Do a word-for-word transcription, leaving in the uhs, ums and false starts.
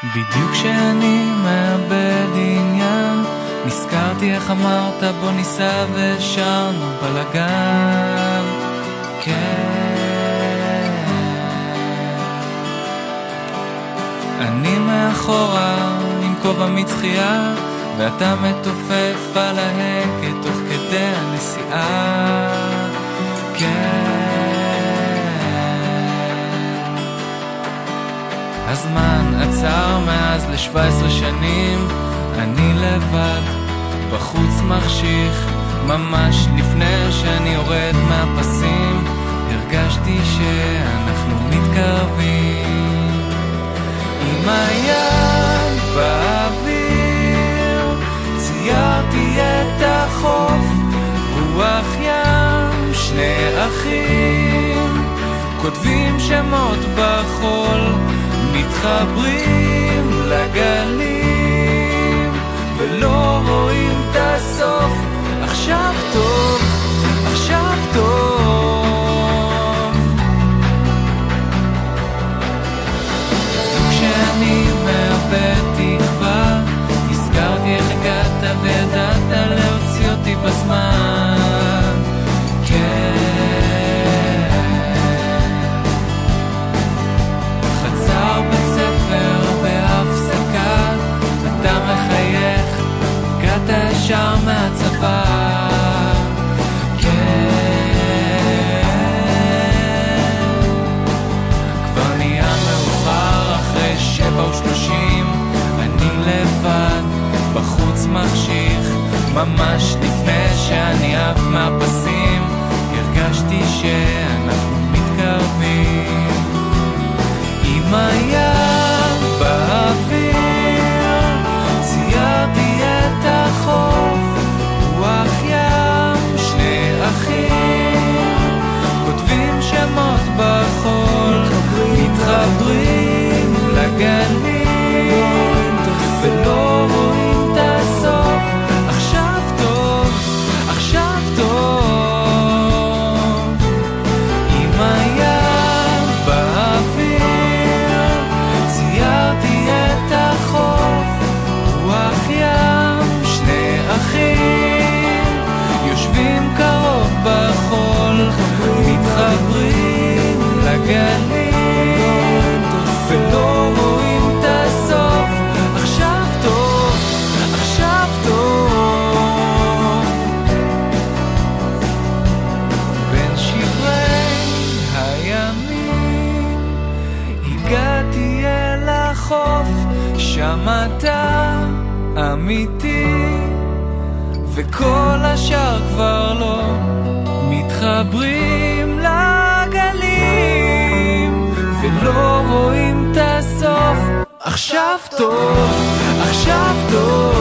בדיוק כשאני מאבד עניין נזכרתי איך אמרת בוא ניסע ושרנו בלגן. כן, אני מאחורה עם כובע מצחייה ואתה מתופף על ההגה תוך כדי הנסיעה. כן, הזמן עצר מאז ל-שבע עשרה שנים, אני לבד בחוץ מחשיך, ממש לפני שאני יורד מהפסים הרגשתי שאנחנו מתקרבים. עם היד באוויר ציירתי את החוף, רוח ים, שני אחים כותבים שמות בחול, מתחברים לגלים ולא רואים את הסוף. עכשיו טוב, עכשיו טוב. וכשאני מאבד תקווה הזכרתי איך הגעת וידעת להוציא אותי בזמן. כן, חצר בית ספר בהפסקה אתה מחייך, הגעת ישר מהצבא. בחוץ מחשיך, ממש לפני שאני עף מהפסים הרגשתי שאנחנו מתקרבים. עם היד באוויר ציירתי את החוף, רוח ים, שני אחים כותבים שמות בחול, מתחברים לגלים ולא רואים את הסוף. עכשיו טוב, עכשיו טוב. עם היד באוויר ציירתי את החוף, רוח ים, שני אחים יושבים קרוב בחול, מתחברים לגלים ולא רואים את הסוף. שם אתה אמיתי וכל השאר כבר לא, מתחברים לגלים ולא רואים את הסוף. עכשיו טוב, עכשיו טוב.